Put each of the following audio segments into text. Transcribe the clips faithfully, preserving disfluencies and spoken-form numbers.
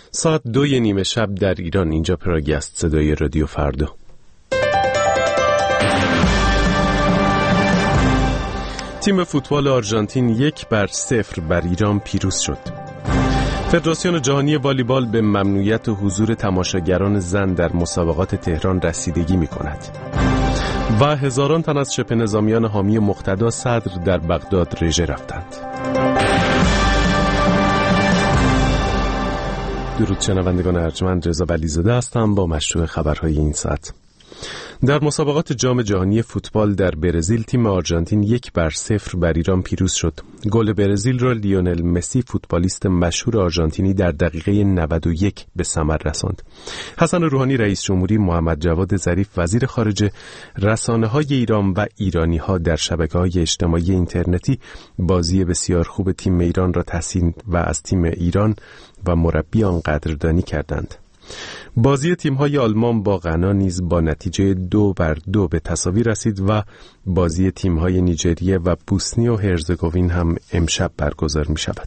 ساعت دوی نیمه شب در ایران. اینجا پراگ است، صدای رادیو فردا. تیم فوتبال آرژانتین یک بر صفر بر ایران پیروز شد. فدراسیون جهانی والیبال به ممنوعیت حضور تماشاگران زن در مسابقات تهران رسیدگی می کند. و هزاران تن از شبه نظامیان حامی مقتدا صدر در بغداد رژه رفتند. درود شنوندگان ارجمند، رضا ولیزاده هستم با مشروع خبرهای این ساعت. در مسابقات جام جهانی فوتبال در برزیل تیم آرژانتین یک بر صفر بر ایران پیروز شد. گل برزیل را لیونل مسی فوتبالیست مشهور آرژانتینی در دقیقه نود و یک به ثمر رساند. حسن روحانی رئیس جمهوری، محمد جواد ظریف وزیر خارجه، رسانه‌های ایران و ایرانی‌ها در شبکه‌های اجتماعی اینترنتی بازی بسیار خوب تیم ایران را تحسین و از تیم ایران و مربی آن قدردانی کردند. بازی تیم‌های آلمان با غنا نیز با نتیجه دو بر دو به تساوی رسید و بازی تیم‌های نیجریه و بوسنی و هرزگوین هم امشب برگزار می‌شود.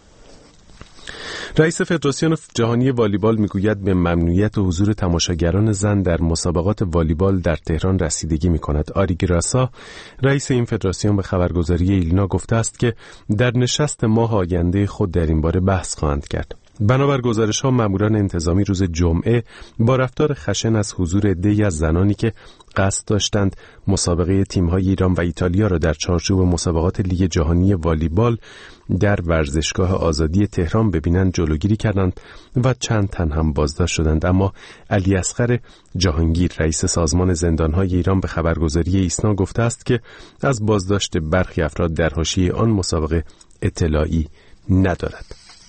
رئیس فدراسیون جهانی والیبال میگوید به ممنوعیت حضور تماشاگران زن در مسابقات والیبال در تهران رسیدگی می‌کند. آری گراسا، رئیس این فدراسیون، به خبرگزاری ایلنا گفته است که در نشست ماه آینده خود در این باره بحث خواهند کرد. بنابر گزارش‌ها ماموران انتظامی روز جمعه با رفتار خشن از حضور عده‌ای از زنانی که قصد داشتند مسابقه تیم‌های ایران و ایتالیا را در چارچوب مسابقات لیگ جهانی والیبال در ورزشگاه آزادی تهران ببینند جلوگیری کردند و چند تن هم بازداشت شدند. اما علی اصغر جهانگیر، رئیس سازمان زندان‌های ایران، به خبرگزاری ایسنا گفته است که از بازداشت برخی افراد در حاشیه آن مسابقه اطلاعی ندارد.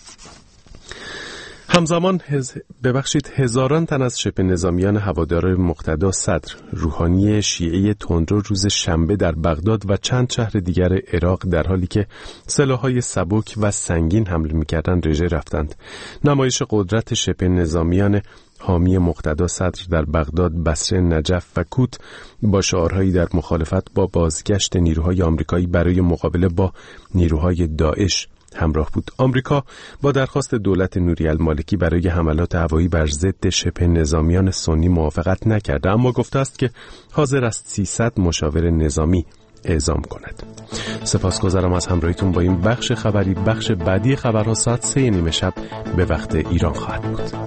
همزمان هز... ببخشید هزاران تن از شبه نظامیان هوادار مقتدا صدر، روحانی شیعه تندرو، روز شنبه در بغداد و چند شهر دیگر عراق در حالی که سلاح‌های سبک و سنگین حمله می‌کردند رژه رفتند. نمایش قدرت شبه نظامیان حامی مقتدا صدر در بغداد، بصره، نجف و کوت با شعارهایی در مخالفت با بازگشت نیروهای آمریکایی برای مقابله با نیروهای داعش همراه بود. آمریکا با درخواست دولت نوری المالکی برای حملات هوایی بر ضد شبه نظامیان سنی موافقت نکرده، اما گفته است که حاضر است سیصد مشاور نظامی اعزام کند. سپاسگزارم از همراهیتون با این بخش خبری. بخش بعدی خبرها ساعت سه نیمه شب به وقت ایران خواهد بود.